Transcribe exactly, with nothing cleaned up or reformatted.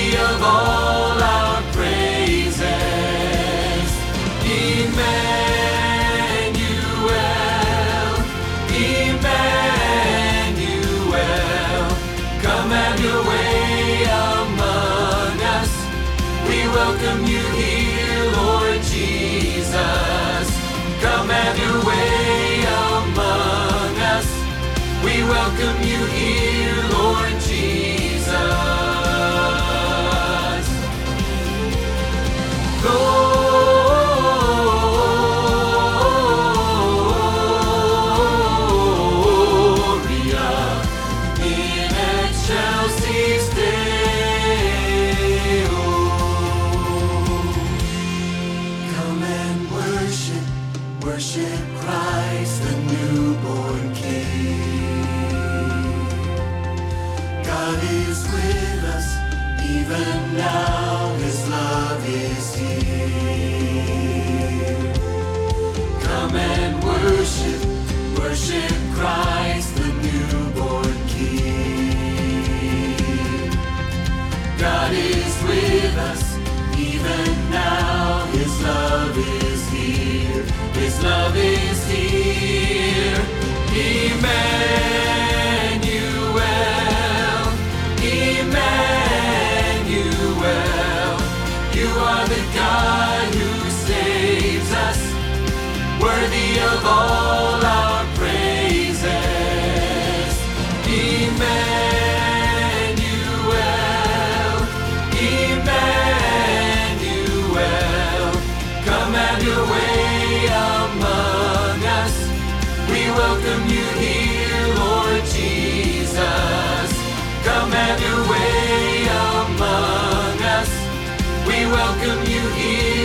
worthy of all our praises. Emmanuel, Emmanuel, come have your way among us. We welcome you here, Lord Jesus. Come have your way among us. We welcome you here, Lord Jesus. Gloria in excelsis Deo. Come and worship, worship Christ, the newborn King. God is with us, even now His love is here. Come and worship, worship Christ, the newborn King. God is with us, even now His love is here. His love is here. Emmanuel, Emmanuel, you are the God who saves us, worthy of all our praises. Emmanuel, Emmanuel, come have your way among us. We welcome you here, Lord Jesus. Come have your way among us. We welcome you here.